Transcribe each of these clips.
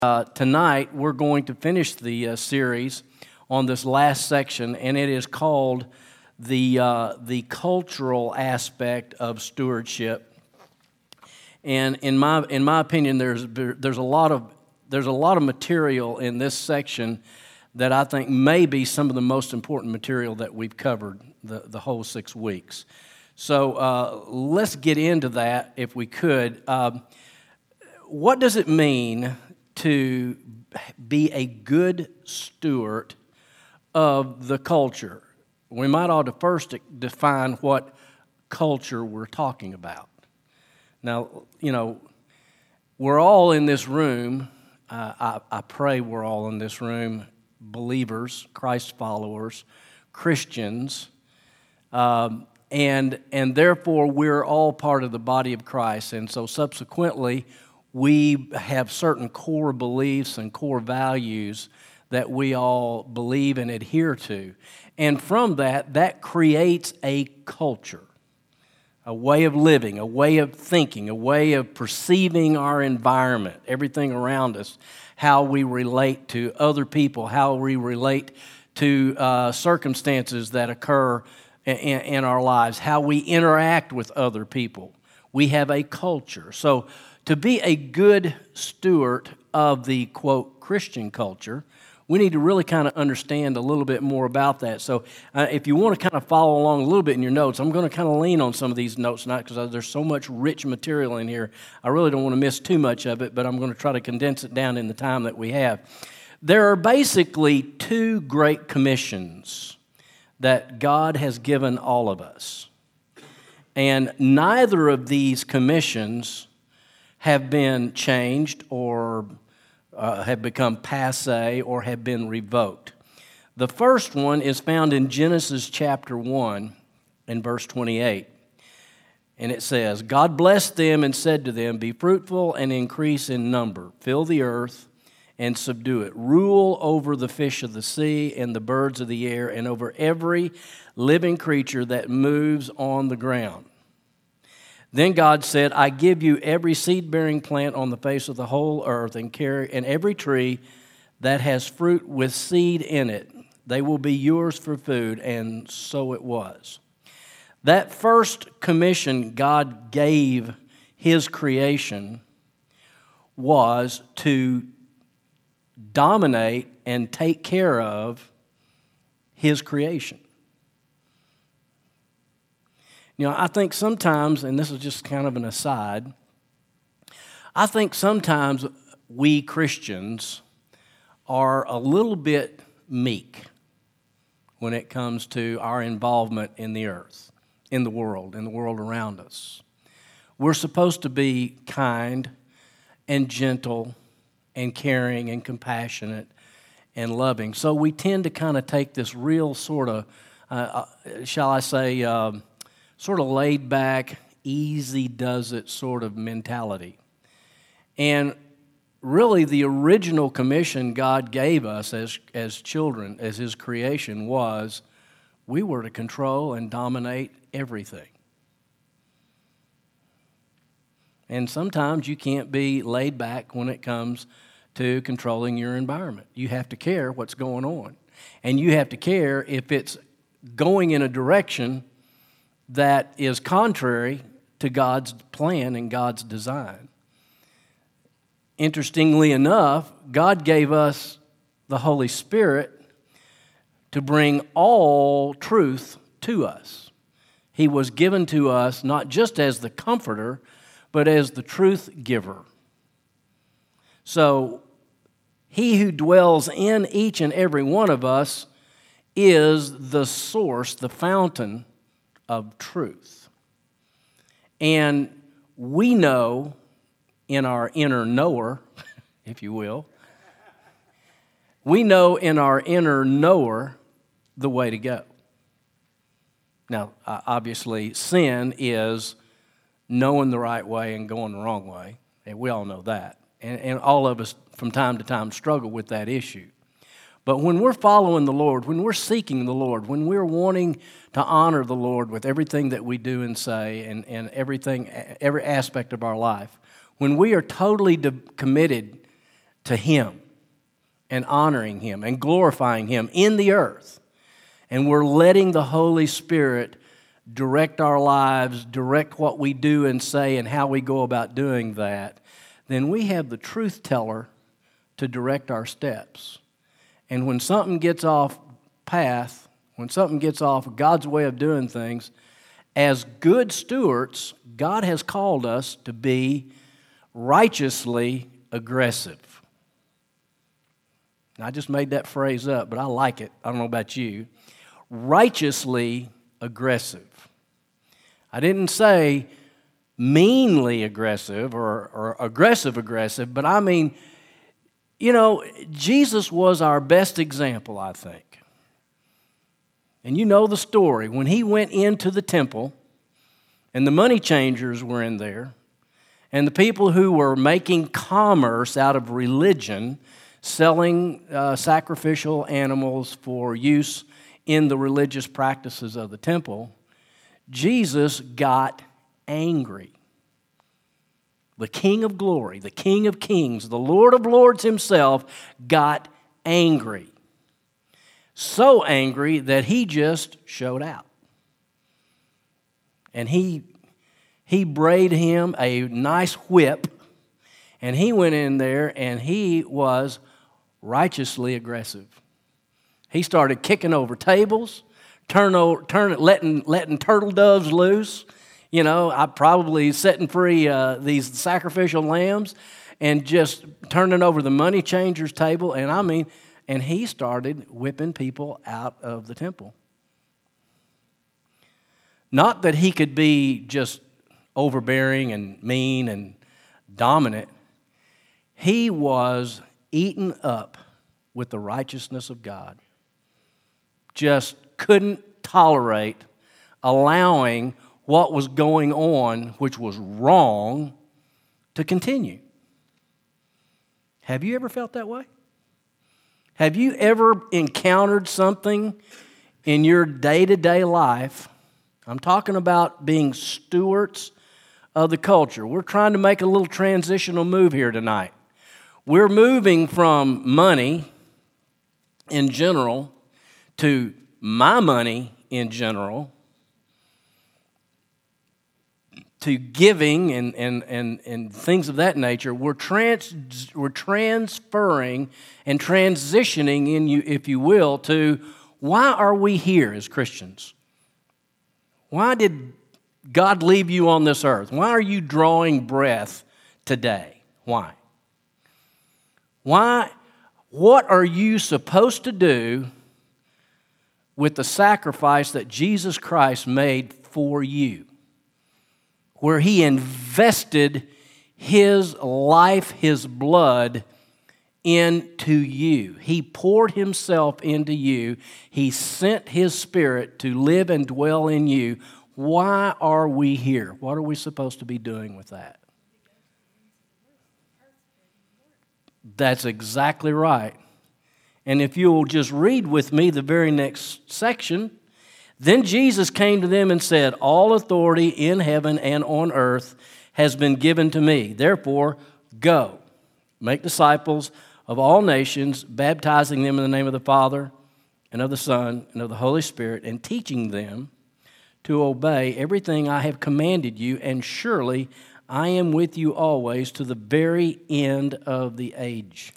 Tonight, we're going to finish the series on this last section, and it is called the cultural aspect of stewardship. And in my opinion, there's a lot of material in this section that I think may be some of the most important material that we've covered the whole 6 weeks. So let's get into that if we could. What does it mean to be a good steward of the culture? We might ought to first define what culture we're talking about. Now, we're all in this room. I pray we're all in this room, believers, Christ followers, Christians, and therefore we're all part of the body of Christ. And so subsequently, we have certain core beliefs and core values that we all believe and adhere to. And from that creates a culture, a way of living, a way of thinking, a way of perceiving our environment, everything around us, how we relate to other people, how we relate to circumstances that occur in our lives, how we interact with other people. We have a culture. So to be a good steward of the, quote, Christian culture, we need to really kind of understand a little bit more about that. So if you want to kind of follow along a little bit in your notes, I'm going to kind of lean on some of these notes tonight because there's so much rich material in here. I really don't want to miss too much of it, but I'm going to try to condense it down in the time that we have. There are basically 2 great commissions that God has given all of us. And neither of these commissions have been changed or have become passé or have been revoked. The first one is found in Genesis chapter 1 and verse 28. And it says, God blessed them and said to them, be fruitful and increase in number, fill the earth and subdue it. Rule over the fish of the sea and the birds of the air and over every living creature that moves on the ground. Then God said, I give you every seed-bearing plant on the face of the whole earth and every tree that has fruit with seed in it. They will be yours for food, and so it was. That first commission God gave His creation was to dominate and take care of His creation. I think sometimes, and this is just kind of an aside, I think sometimes we Christians are a little bit meek when it comes to our involvement in the earth, in the world around us. We're supposed to be kind and gentle and caring and compassionate and loving. So we tend to kind of take this real sort of, shall I say, sort of laid back, easy does it sort of mentality. And really the original commission God gave us as children, as His creation, was we were to control and dominate everything. And sometimes you can't be laid back when it comes to controlling your environment. You have to care what's going on. And you have to care if it's going in a direction that is contrary to God's plan and God's design. Interestingly enough, God gave us the Holy Spirit to bring all truth to us. He was given to us not just as the comforter, but as the truth giver. So, He who dwells in each and every one of us is the source, the fountain of truth. And we know in our inner knower, if you will, we know in our inner knower the way to go. Now, obviously, sin is knowing the right way and going the wrong way, and we all know that. And all of us from time to time struggle with that issue. But when we're following the Lord, when we're seeking the Lord, when we're wanting to honor the Lord with everything that we do and say and every aspect of our life, when we are totally committed to Him and honoring Him and glorifying Him in the earth, and we're letting the Holy Spirit direct our lives, direct what we do and say and how we go about doing that, then we have the truth teller to direct our steps. And when something gets off path, when something gets off God's way of doing things, as good stewards, God has called us to be righteously aggressive. And I just made that phrase up, but I like it. I don't know about you. Righteously aggressive. I didn't say meanly aggressive or aggressive, but I mean, you know, Jesus was our best example, I think. And you know the story. When He went into the temple, and the money changers were in there, and the people who were making commerce out of religion, selling sacrificial animals for use in the religious practices of the temple, Jesus got angry. The King of glory, the King of kings, the Lord of lords Himself got angry. So angry that He just showed out. And he braided him a nice whip, and he went in there and he was righteously aggressive. He started kicking over tables, letting turtle doves loose. You know, I probably setting free these sacrificial lambs and just turning over the money changers' table. And he started whipping people out of the temple. Not that he could be just overbearing and mean and dominant. He was eaten up with the righteousness of God. Just couldn't tolerate allowing what was going on, which was wrong, to continue. Have you ever felt that way? Have you ever encountered something in your day-to-day life? I'm talking about being stewards of the culture. We're trying to make a little transitional move here tonight. We're moving from money in general to my money in general, to giving and things of that nature. We're transferring and transitioning, in you, if you will, to why are we here as Christians? Why did God leave you on this earth? Why are you drawing breath today? Why? Why? What are you supposed to do with the sacrifice that Jesus Christ made for you? Where He invested His life, His blood into you. He poured Himself into you. He sent His Spirit to live and dwell in you. Why are we here? What are we supposed to be doing with that? That's exactly right. And if you'll just read with me the very next section, then Jesus came to them and said, "All authority in heaven and on earth has been given to me. Therefore, go, make disciples of all nations, baptizing them in the name of the Father and of the Son and of the Holy Spirit, and teaching them to obey everything I have commanded you, and surely I am with you always to the very end of the age."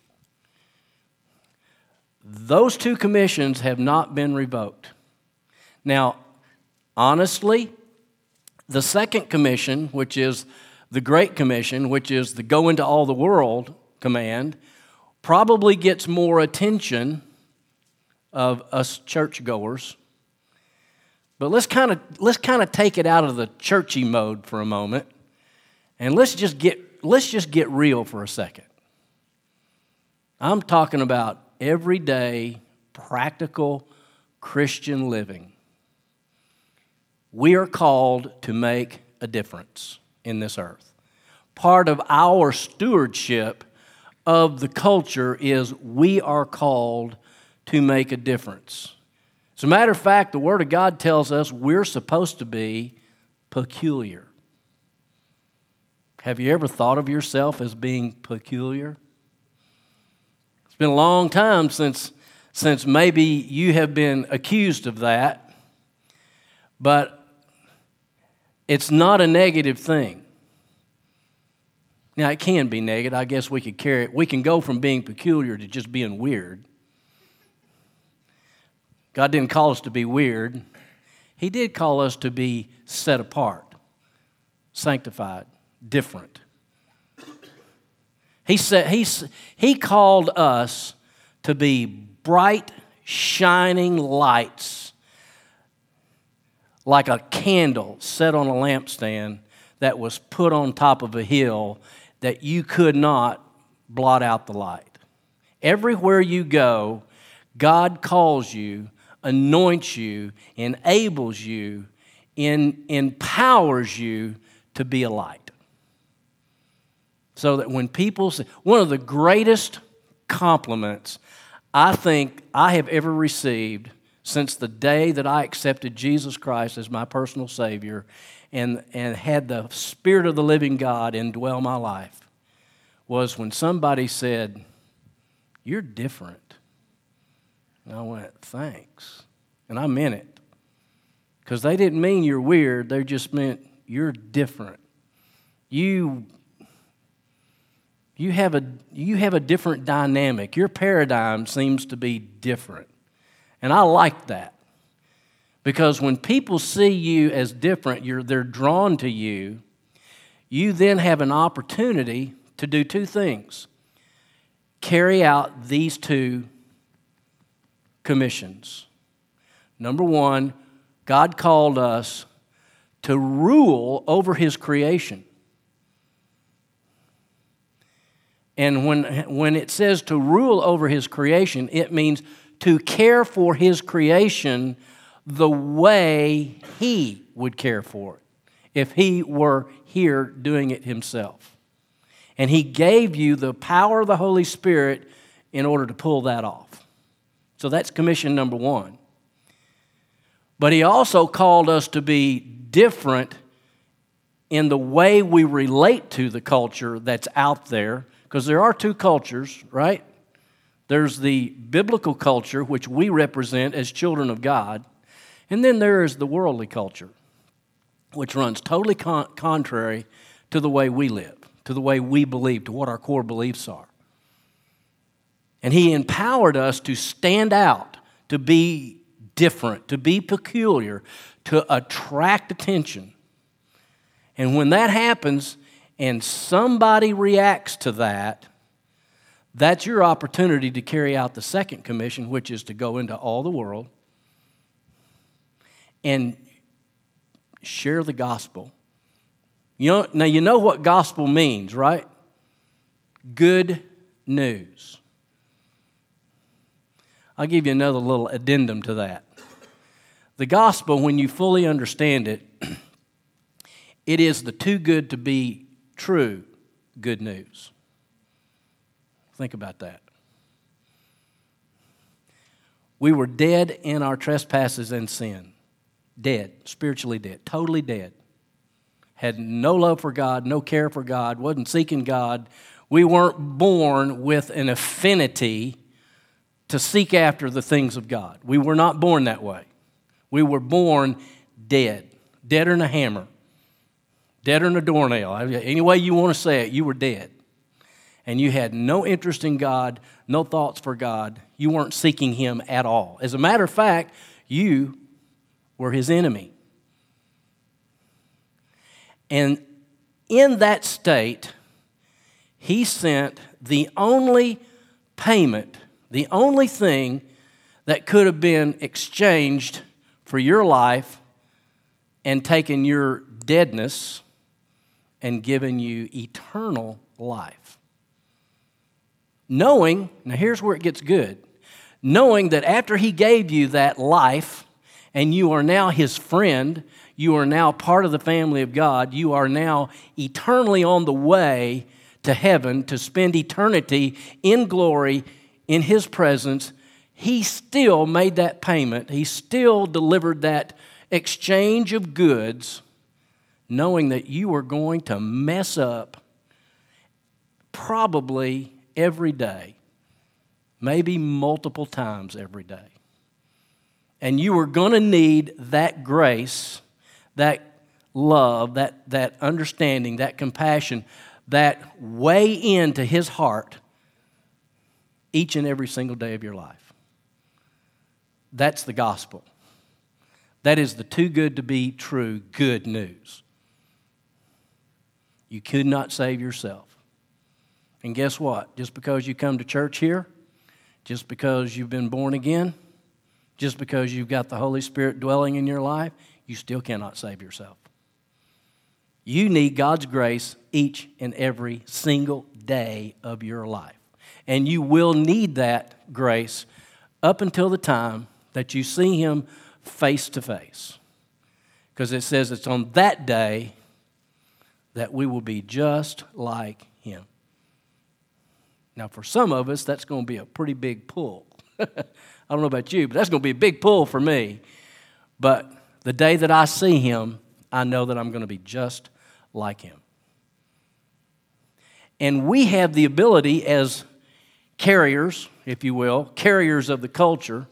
Those two commissions have not been revoked. Now, honestly, the second commission, which is the Great Commission, which is the go into all the world command, probably gets more attention of us churchgoers. But let's kind of take it out of the churchy mode for a moment, and let's just get real for a second. I'm talking about everyday, practical Christian living. We are called to make a difference in this earth. Part of our stewardship of the culture is we are called to make a difference. As a matter of fact, the Word of God tells us we're supposed to be peculiar. Have you ever thought of yourself as being peculiar? It's been a long time since maybe you have been accused of that, but it's not a negative thing. Now, it can be negative. I guess we could carry it. We can go from being peculiar to just being weird. God didn't call us to be weird. He did call us to be set apart, sanctified, different. He called us to be bright, shining lights, like a candle set on a lampstand that was put on top of a hill that you could not blot out the light. Everywhere you go, God calls you, anoints you, enables you, empowers you to be a light. So that when people say, one of the greatest compliments I think I have ever received since the day that I accepted Jesus Christ as my personal Savior and had the Spirit of the living God indwell my life was when somebody said, "You're different." And I went, "Thanks." And I meant it. Because they didn't mean you're weird, they just meant you're different. You have a different dynamic. Your paradigm seems to be different. And I like that. Because when people see you as different, they're drawn to you. You then have an opportunity to do two things. Carry out these two commissions. Number one, God called us to rule over His creation. And when it says to rule over His creation, it means to care for His creation the way He would care for it if He were here doing it Himself. And He gave you the power of the Holy Spirit in order to pull that off. So that's commission number one. But He also called us to be different in the way we relate to the culture that's out there. Because there are two cultures, right? There's the biblical culture, which we represent as children of God, and then there is the worldly culture, which runs totally contrary to the way we live, to the way we believe, to what our core beliefs are. And He empowered us to stand out, to be different, to be peculiar, to attract attention. And when that happens, and somebody reacts to that, that's your opportunity to carry out the second commission, which is to go into all the world and share the gospel. You know what gospel means, right? Good news. I'll give you another little addendum to that. The gospel, when you fully understand it, it is the too good to be true good news. Think about that. We were dead in our trespasses and sin. Dead, spiritually dead, totally dead. Had no love for God, no care for God, wasn't seeking God. We weren't born with an affinity to seek after the things of God. We were not born that way. We were born dead, deader than a hammer. Deader than a doornail. Any way you want to say it, you were dead. And you had no interest in God, no thoughts for God. You weren't seeking Him at all. As a matter of fact, you were His enemy. And in that state, He sent the only payment, the only thing that could have been exchanged for your life and taken your deadness and given you eternal life. Knowing, now here's where it gets good, knowing that after He gave you that life and you are now His friend, you are now part of the family of God, you are now eternally on the way to heaven to spend eternity in glory in His presence, He still made that payment. He still delivered that exchange of goods, knowing that you were going to mess up probably every day maybe multiple times every day. And you are going to need that grace, that love, that understanding, that compassion, that way into His heart each and every single day of your life. That's the gospel. That is the too good to be true good news. You could not save yourself. And guess what? Just because you come to church here, just because you've been born again, just because you've got the Holy Spirit dwelling in your life, you still cannot save yourself. You need God's grace each and every single day of your life. And you will need that grace up until the time that you see Him face to face. Because it says it's on that day that we will be just like Him. Now, for some of us, that's going to be a pretty big pull. I don't know about you, but that's going to be a big pull for me. But the day that I see Him, I know that I'm going to be just like Him. And we have the ability as carriers, if you will, carriers of the culture,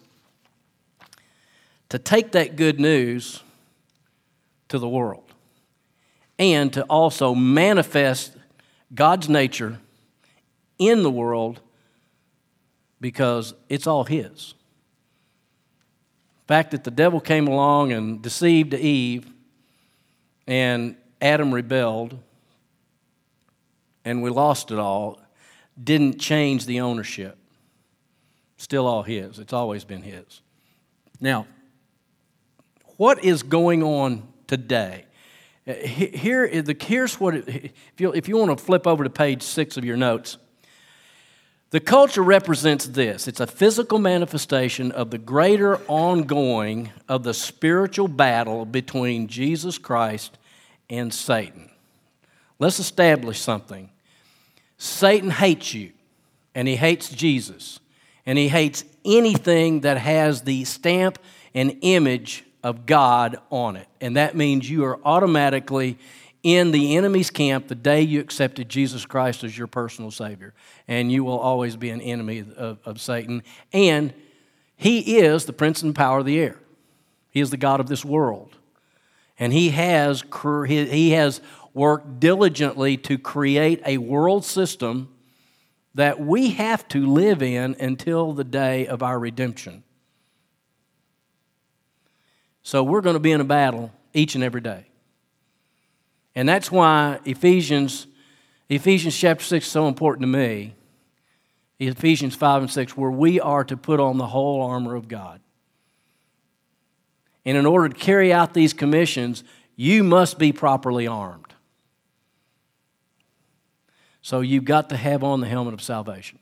to take that good news to the world and to also manifest God's nature in the world because it's all His. The fact that the devil came along and deceived Eve and Adam rebelled and we lost it all didn't change the ownership. Still all His. It's always been His. Now, what is going on today? Here's what if you want to flip over to page 6 of your notes. The culture represents this. It's a physical manifestation of the greater ongoing of the spiritual battle between Jesus Christ and Satan. Let's establish something. Satan hates you, and he hates Jesus, and he hates anything that has the stamp and image of God on it. And that means you are automatically in the enemy's camp the day you accepted Jesus Christ as your personal Savior. And you will always be an enemy of Satan. And he is the prince and power of the air. He is the God of this world. And he has worked diligently to create a world system that we have to live in until the day of our redemption. So we're going to be in a battle each and every day. And that's why Ephesians chapter 6 is so important to me. Ephesians 5 and 6, where we are to put on the whole armor of God. And in order to carry out these commissions, you must be properly armed. So you've got to have on the helmet of salvation.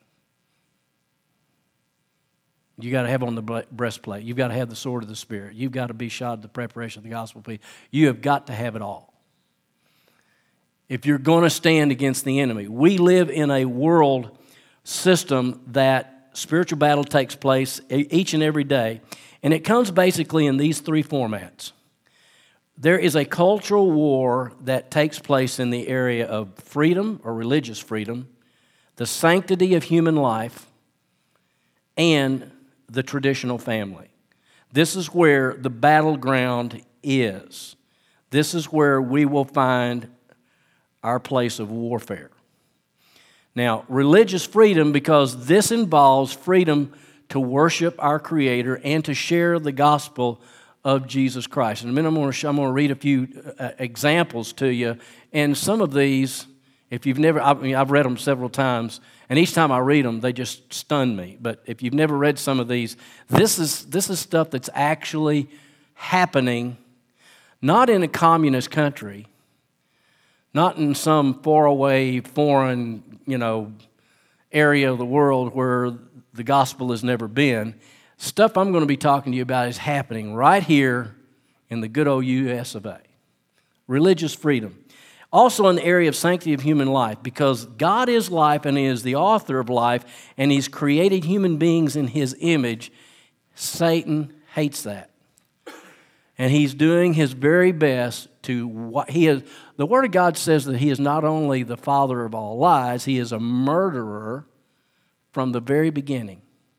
You've got to have on the breastplate. You've got to have the sword of the Spirit. You've got to be shod with the preparation of the gospel of peace. You have got to have it all. If you're going to stand against the enemy. We live in a world system that spiritual battle takes place each and every day. And it comes basically in these three formats. There is a cultural war that takes place in the area of freedom or religious freedom, the sanctity of human life, and the traditional family. This is where the battleground is. This is where we will find our place of warfare. Now, religious freedom, because this involves freedom to worship our Creator and to share the gospel of Jesus Christ. In a minute, I'm going to read a few examples to you, and some of these, if you've never, I've read them several times, and each time I read them, they just stun me. But if you've never read some of these, this is stuff that's actually happening, not in a communist country, not in some faraway foreign, area of the world where the gospel has never been. Stuff I'm going to be talking to you about is happening right here in the good old U.S. of A. Religious freedom. Also in the area of sanctity of human life, because God is life and He is the author of life, and He's created human beings in His image. Satan hates that. And he's doing his very best to, the Word of God says that he is not only the father of all lies, he is a murderer from the very beginning.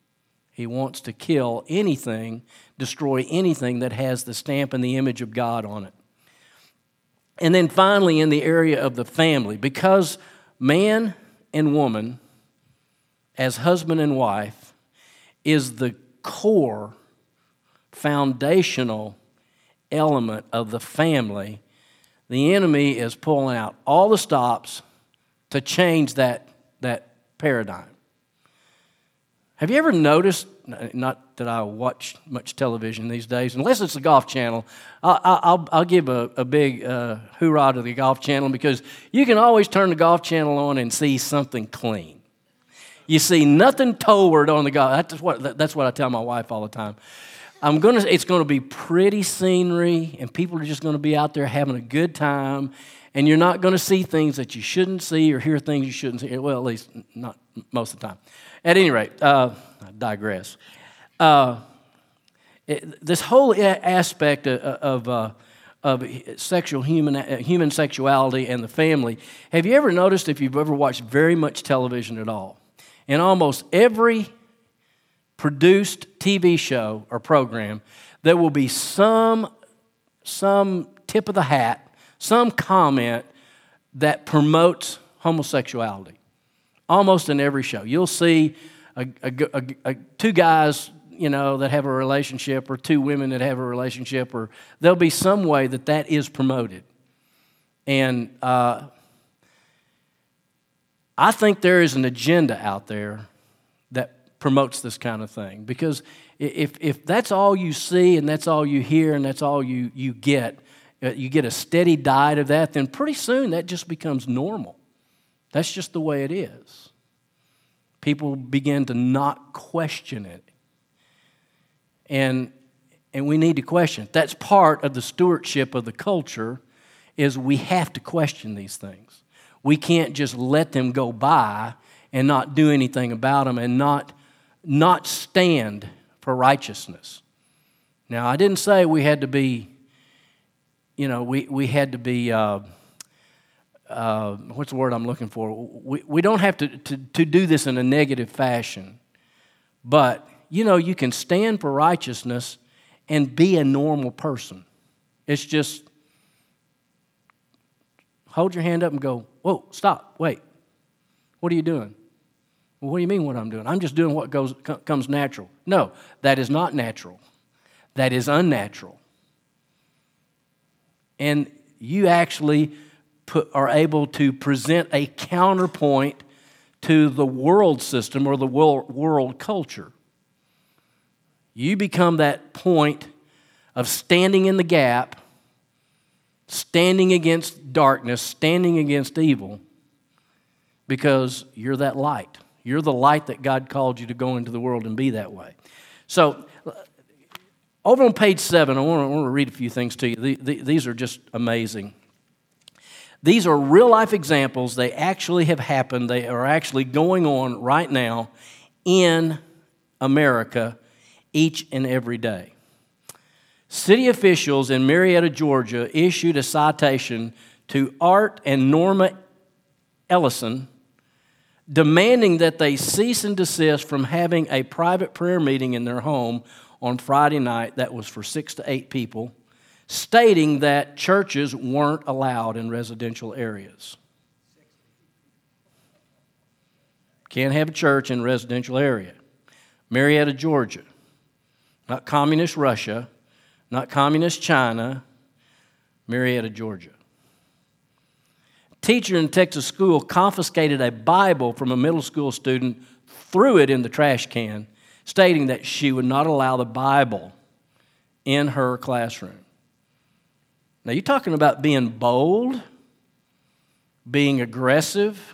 He wants to kill anything, destroy anything that has the stamp and the image of God on it. And then finally, in the area of the family, because man and woman, as husband and wife, is the core, foundational element of the family, the enemy is pulling out all the stops to change that paradigm. Have you ever noticed, not that I watch much television these days, unless it's the Golf Channel, I'll give a big hoorah to the Golf Channel, because you can always turn the Golf Channel on and see something clean. You see nothing toward on the golf. That's what I tell my wife all the time. It's going to be pretty scenery, and people are just going to be out there having a good time, and you're not going to see things that you shouldn't see or hear things you shouldn't see. Well, at least not most of the time. At any rate, I digress. This whole aspect of human sexuality and the family, have you ever noticed, if you've ever watched very much television at all, in almost every produced TV show or program, there will be some tip of the hat, some comment that promotes homosexuality. Almost in every show. You'll see two guys, that have a relationship, or two women that have a relationship, or there'll be some way that is promoted. And I think there is an agenda out there that promotes this kind of thing. Because if that's all you see and that's all you hear and that's all you get a steady diet of that, then pretty soon that just becomes normal. That's just the way it is. People begin to not question it. And we need to question it. That's part of the stewardship of the culture, is we have to question these things. We can't just let them go by and not do anything about them and not stand for righteousness. Now, I didn't say we had to be, we had to be... what's the word I'm looking for? We don't have to do this in a negative fashion. But, you can stand for righteousness and be a normal person. It's just, hold your hand up and go, whoa, stop, wait. What are you doing? Well, what do you mean what I'm doing? I'm just doing what comes natural. No, that is not natural. That is unnatural. And you actually are able to present a counterpoint to the world system or the world culture. You become that point of standing in the gap, standing against darkness, standing against evil, because you're that light. You're the light that God called you to go into the world and be that way. So, over on page 7, I want to read a few things to you. These are just amazing. These are real-life examples. They actually have happened. They are actually going on right now in America each and every day. City officials in Marietta, Georgia, issued a citation to Art and Norma Ellison, demanding that they cease and desist from having a private prayer meeting in their home on Friday night that was for 6 to 8 people, stating that churches weren't allowed in residential areas. Can't have a church in a residential area. Marietta, Georgia. Not communist Russia, not communist China, Marietta, Georgia. Teacher in Texas school confiscated a Bible from a middle school student, threw it in the trash can, stating that she would not allow the Bible in her classroom. Now, you're talking about being bold, being aggressive.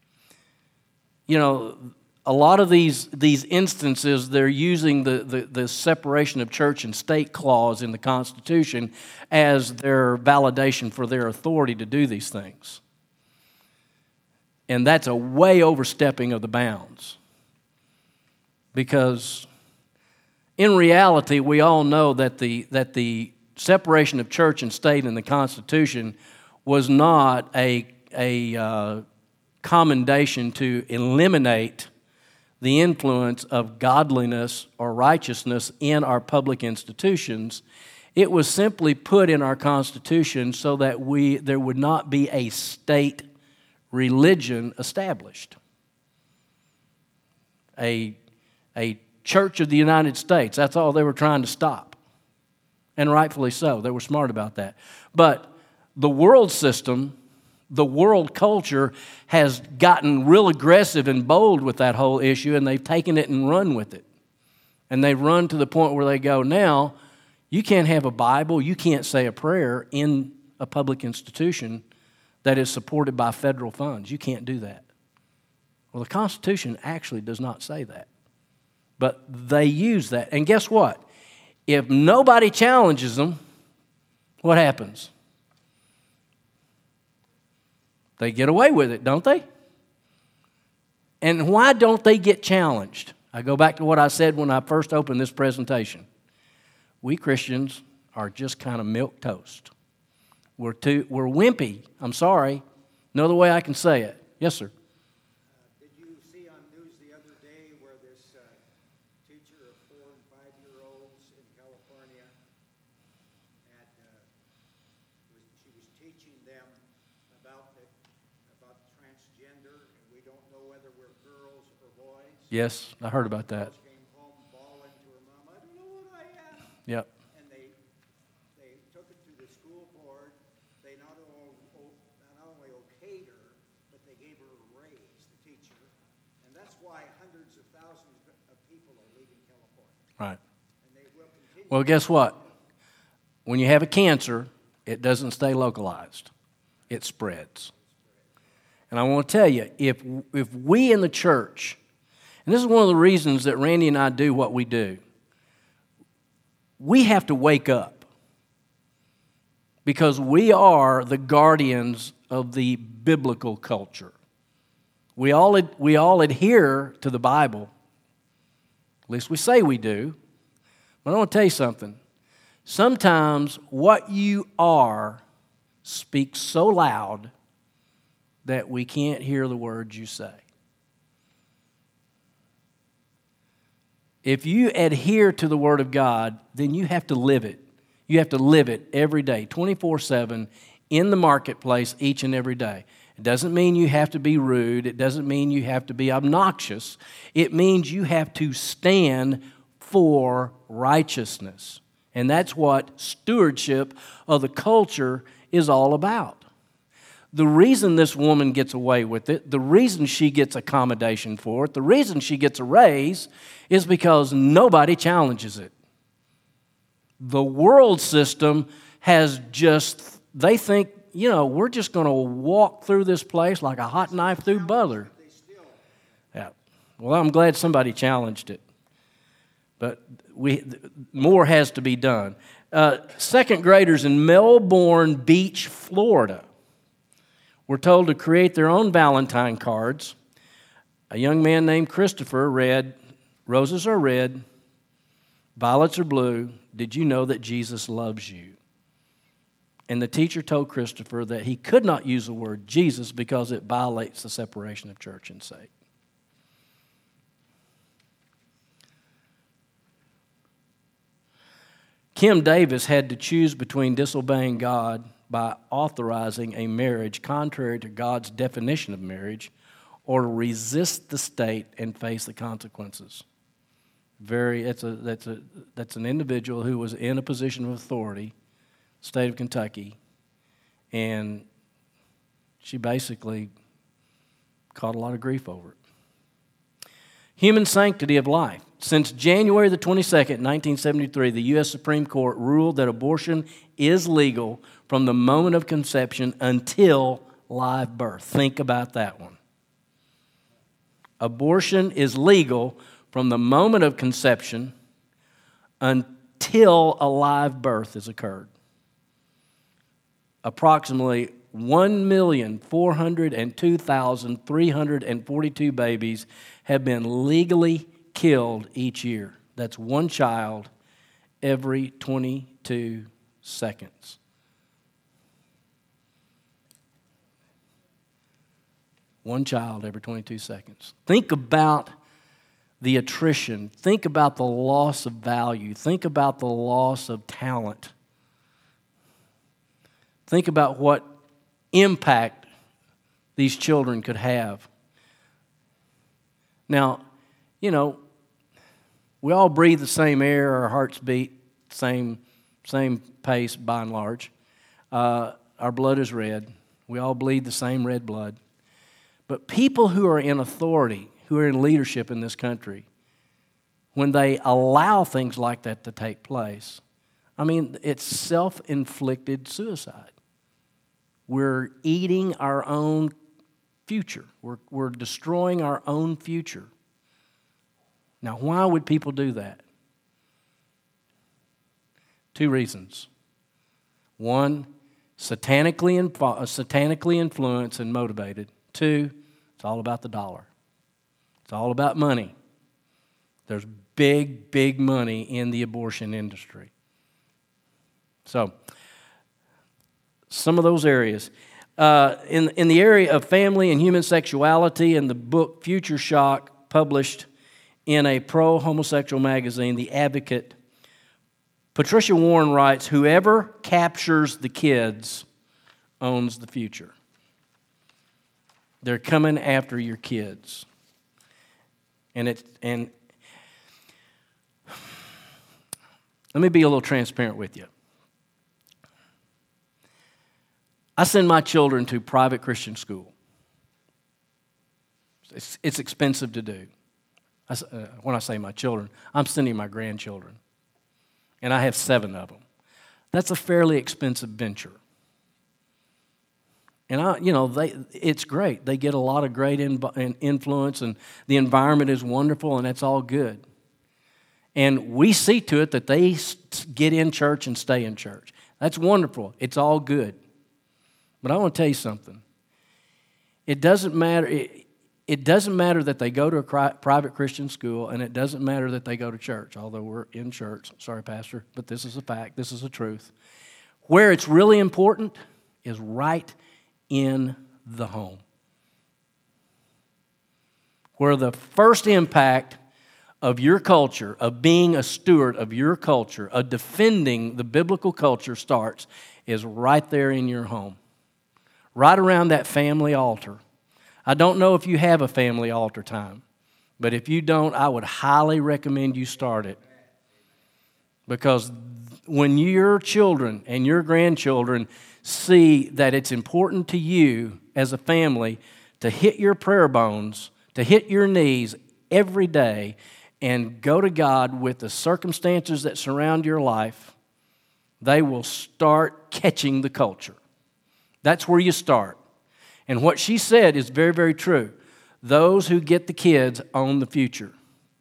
A lot of these instances, they're using the separation of church and state clause in the Constitution as their validation for their authority to do these things. And that's a way overstepping of the bounds. Because in reality, we all know that the separation of church and state in the Constitution was not a commendation to eliminate the influence of godliness or righteousness in our public institutions. It was simply put in our Constitution so that there would not be a state religion established. A Church of the United States, that's all they were trying to stop. And rightfully so. They were smart about that. But the world system, the world culture has gotten real aggressive and bold with that whole issue, and they've taken it and run with it. And they've run to the point where they go, now, you can't have a Bible, you can't say a prayer in a public institution that is supported by federal funds. You can't do that. Well, the Constitution actually does not say that. But they use that. And guess what? If nobody challenges them, what happens? They get away with it, don't they? And why don't they get challenged? I go back to what I said when I first opened this presentation. We Christians are just kind of milk toast. We're wimpy. I'm sorry. No other way I can say it. Yes, sir. Did you see on news the other day where this teacher of 4- and 5-year-olds in California she was teaching them about transgender, and we don't know whether we're girls or boys. Yes, I heard about that. She came home bawling to her mom, I don't know what I am. Yep. And they took it to the school board. They not only okayed her, but they gave her a raise, the teacher. And that's why hundreds of thousands of people are leaving California. Right. And they will continue. Well, guess what? When you have a cancer, it doesn't stay localized. It spreads. And I want to tell you, if we in the church, and this is one of the reasons that Randy and I do what we do, we have to wake up because we are the guardians of the biblical culture. We all adhere to the Bible. At least we say we do. But I want to tell you something. Sometimes what you are speaks so loud that we can't hear the words you say. If you adhere to the Word of God, then you have to live it. You have to live it every day, 24/7, in the marketplace each and every day. It doesn't mean you have to be rude. It doesn't mean you have to be obnoxious. It means you have to stand for righteousness. And that's what stewardship of the culture is all about. The reason this woman gets away with it, the reason she gets accommodation for it, the reason she gets a raise is because nobody challenges it. The world system has just, they think, we're just going to walk through this place like a hot knife through butter. Yeah. Well, I'm glad somebody challenged it. But more has to be done. Second graders in Melbourne Beach, Florida, were told to create their own Valentine cards. A young man named Christopher read, "Roses are red, violets are blue. Did you know that Jesus loves you?" And the teacher told Christopher that he could not use the word Jesus because it violates the separation of church and state. Kim Davis had to choose between disobeying God by authorizing a marriage contrary to God's definition of marriage or to resist the state and face the consequences. That's an individual who was in a position of authority, state of Kentucky, and she basically caught a lot of grief over it. Human sanctity of life. Since January the 22nd, 1973, the U.S. Supreme Court ruled that abortion is legal from the moment of conception until live birth. Think about that one. Abortion is legal from the moment of conception until a live birth has occurred. Approximately 1,402,342 babies have been legally killed each year. That's one child every 22 seconds. One child every 22 seconds. Think about the attrition. Think about the loss of value. Think about the loss of talent. Think about what impact these children could have. Now, you know, we all breathe the same air, our hearts beat same pace by and large. Our blood is red. We all bleed the same red blood. But people who are in authority, who are in leadership in this country, when they allow things like that to take place, I mean, it's self-inflicted suicide. We're eating our own future. We're destroying our own future. Now, why would people do that? 2 reasons. 1, satanically influenced and motivated. 2, it's all about the dollar. It's all about money. There's big, big money in the abortion industry. So, some of those areas. In the area of family and human sexuality, in the book Future Shock, published in a pro-homosexual magazine, The Advocate, Patricia Warren writes, "Whoever captures the kids owns the future." They're coming after your kids. And let me be a little transparent with you. I send my children to private Christian school. It's expensive to do. When I say my children, I'm sending my grandchildren. And I have 7 of them. That's a fairly expensive venture. And it's great. They get a lot of great influence, and the environment is wonderful, and that's all good. And we see to it that they get in church and stay in church. That's wonderful. It's all good. But I want to tell you something. It doesn't matter. It doesn't matter that they go to a private Christian school, and it doesn't matter that they go to church, although we're in church. Sorry, Pastor, but this is a fact. This is the truth. Where it's really important is right in the home. Where the first impact of your culture, of being a steward of your culture, of defending the biblical culture starts, is right there in your home. Right around that family altar. I don't know if you have a family altar time, but if you don't, I would highly recommend you start it. Because when your children and your grandchildren see that it's important to you as a family to hit your prayer bones, to hit your knees every day and go to God with the circumstances that surround your life, they will start catching the culture. That's where you start. And what she said is very, very true. Those who get the kids own the future.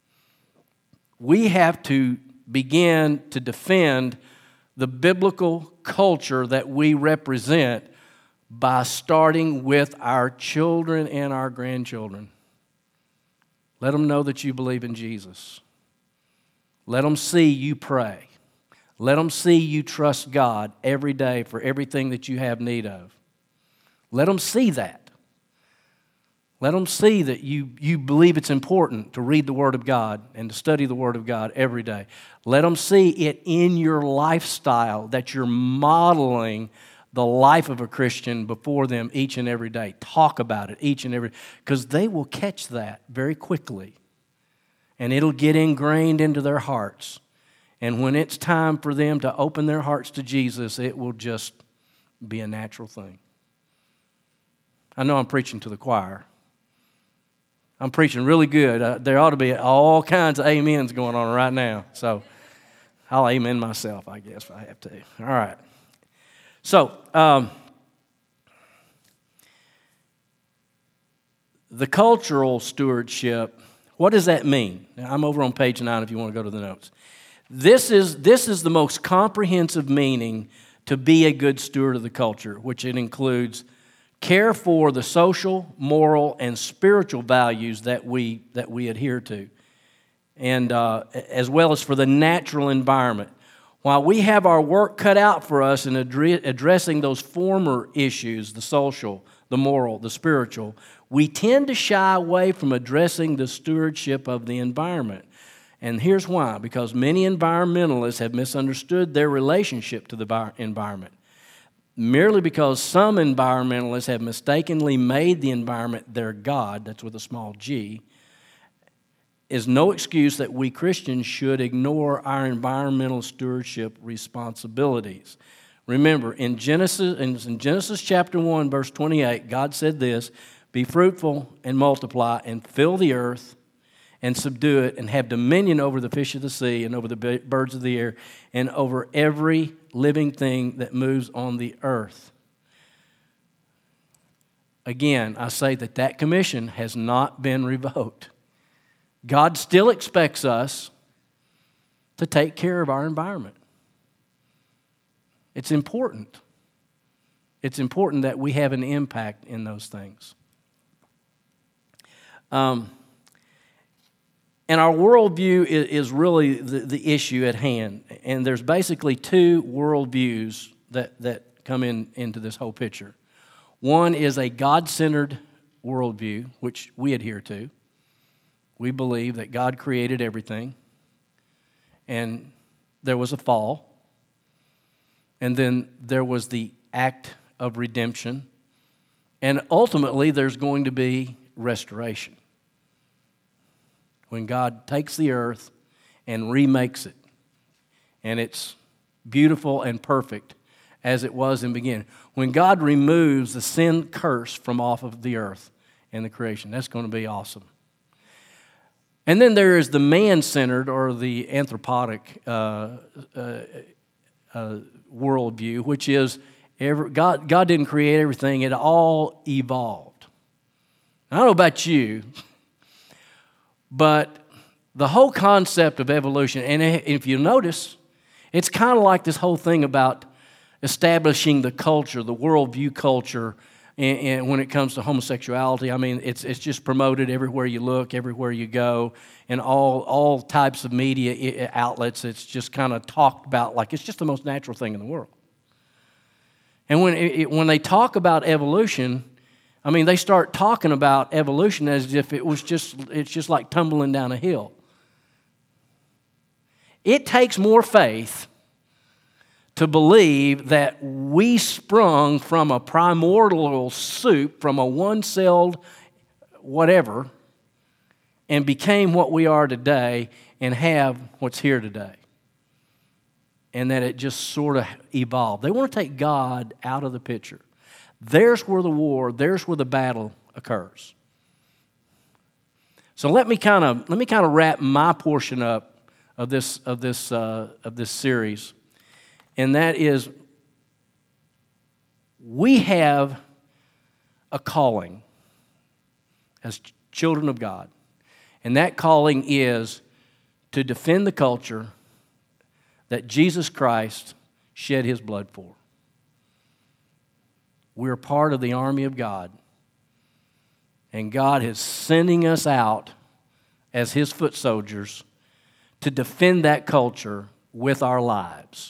We have to begin to defend the biblical culture that we represent by starting with our children and our grandchildren. Let them know that you believe in Jesus. Let them see you pray. Let them see you trust God every day for everything that you have need of. Let them see that. Let them see that you believe it's important to read the Word of God and to study the Word of God every day. Let them see it in your lifestyle, that you're modeling the life of a Christian before them each and every day. Talk about it each and every day, because they will catch that very quickly. And it'll get ingrained into their hearts. And when it's time for them to open their hearts to Jesus, it will just be a natural thing. I know I'm preaching to the choir. I'm preaching really good. There ought to be all kinds of amens going on right now. So I'll amen myself, I guess, if I have to. All right. So, the cultural stewardship, what does that mean? Now, I'm over on page 9 if you want to go to the notes. This is the most comprehensive meaning to be a good steward of the culture, which it includes care for the social, moral, and spiritual values that we adhere to, and as well as for the natural environment. While we have our work cut out for us in addressing those former issues, the social, the moral, the spiritual, we tend to shy away from addressing the stewardship of the environment. And here's why. Because many environmentalists have misunderstood their relationship to the environment. Merely because some environmentalists have mistakenly made the environment their God, that's with a small g, is no excuse that we Christians should ignore our environmental stewardship responsibilities. Remember, in Genesis chapter 1, verse 28, God said this, "Be fruitful and multiply and fill the earth and subdue it and have dominion over the fish of the sea and over the birds of the air and over every living thing that moves on the earth." Again, I say that commission has not been revoked. God still expects us to take care of our environment. It's important. It's important that we have an impact in those things. And our worldview is really the issue at hand. And there's basically two worldviews that come into this whole picture. One is a God-centered worldview, which we adhere to. We believe that God created everything, and there was a fall, and then there was the act of redemption, and ultimately there's going to be restoration. When God takes the earth and remakes it, and it's beautiful and perfect as it was in the beginning. When God removes the sin curse from off of the earth and the creation, that's going to be awesome. And then there is the man-centered or the anthropodic worldview, which is God didn't create everything. It all evolved. I don't know about you, but the whole concept of evolution, and if you notice, it's kind of like this whole thing about establishing the culture, the worldview culture, and when it comes to homosexuality. I mean, it's just promoted everywhere you look, everywhere you go, and all types of media outlets. It's just kind of talked about like it's just the most natural thing in the world. And when they talk about evolution, I mean, they start talking about evolution as if it's just like tumbling down a hill. It takes more faith to believe that we sprung from a primordial soup, from a one-celled whatever, and became what we are today and have what's here today. And that it just sort of evolved. They want to take God out of the picture. There's where the war, there's where the battle occurs. So let me kind of wrap my portion up of this series. And that is, we have a calling as children of God. And that calling is to defend the culture that Jesus Christ shed his blood for. We're part of the army of God. And God is sending us out as his foot soldiers to defend that culture with our lives.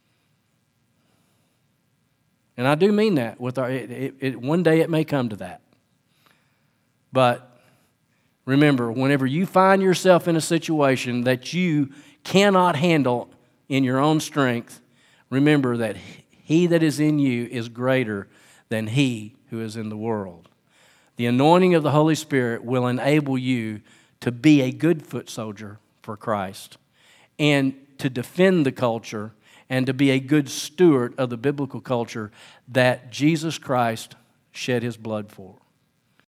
And I do mean that. One day it may come to that. But remember, whenever you find yourself in a situation that you cannot handle in your own strength, remember that he that is in you is greater than he who is in the world. The anointing of the Holy Spirit will enable you to be a good foot soldier for Christ and to defend the culture and to be a good steward of the biblical culture that Jesus Christ shed his blood for.